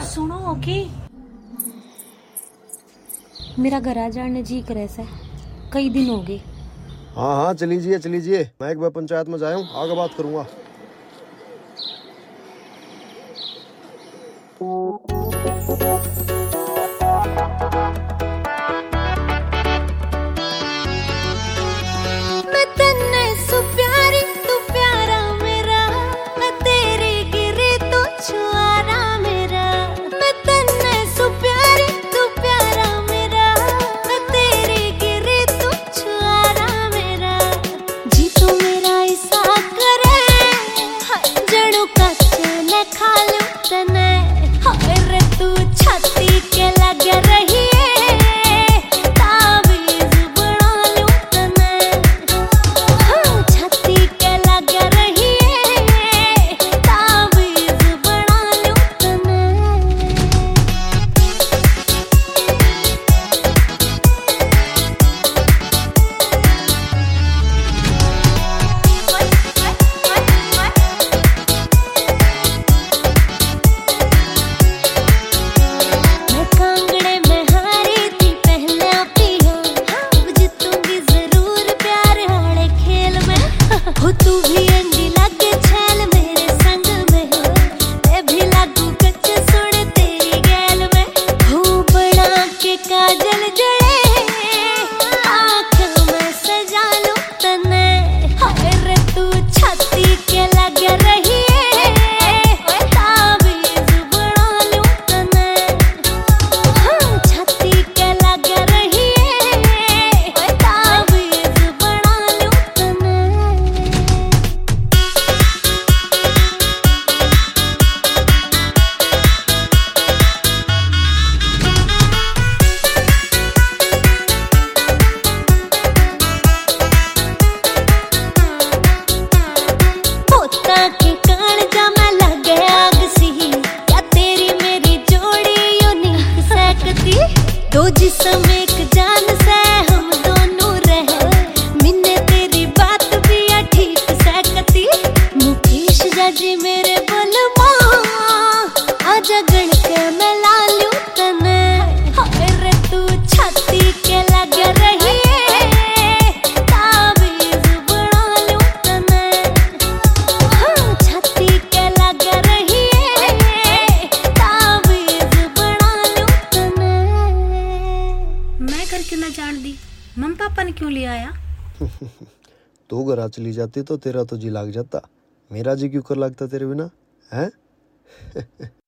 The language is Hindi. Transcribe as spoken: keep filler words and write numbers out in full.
सुनो ओके, मेरा घर आ जाने जी करे से कई दिन हो गए। हाँ हाँ चलीजिए चलीजिए, मैं एक बार पंचायत में जाया हूँ, आगे बात करूंगा। मैं तन्ने सु प्यारी तू प्यारा मेरा, मैं तेरे गिरे तो छुआरा मेरा। मैं तन्ने सु प्यारी तू प्यारा मेरा, मैं तेरे गिरे तो छुआरा मेरा। जी तू मेरा ऐसा करे जड़ों कच्च न खा लूं तने, हाय रे तू छाती के लग रही हो तू भी अंडी लगे छैल मेरे संग में, मैं भी लागू कच्च सुन तेरी गैल में। हो बना के काजल जड़े आँख में सजा लूं तने, हाय रे तू छाती के लगे रही ताबीज बना लूं तने। हाँ छाती के लगे रही ताबीज बना लूं तने। के कान जा मैं लग आग सी, क्या तेरी मेरी जोड़ी यूनिक सकती। दो जिस्म एक जान से हम दोनों रहे, मिन्ने तेरी बात भी है ठीक सकती। मुकेश जाजी मेरे बलमा आजा गण के मैं ला लूं तने, हाय रे तू छाती के लग रही क्यों ना जान दी, मम्मी पापा ने क्यों ले आया? तू घर चली जाती तो तेरा तो जी लाग जाता, मेरा जी क्यों कर लगता तेरे बिना है।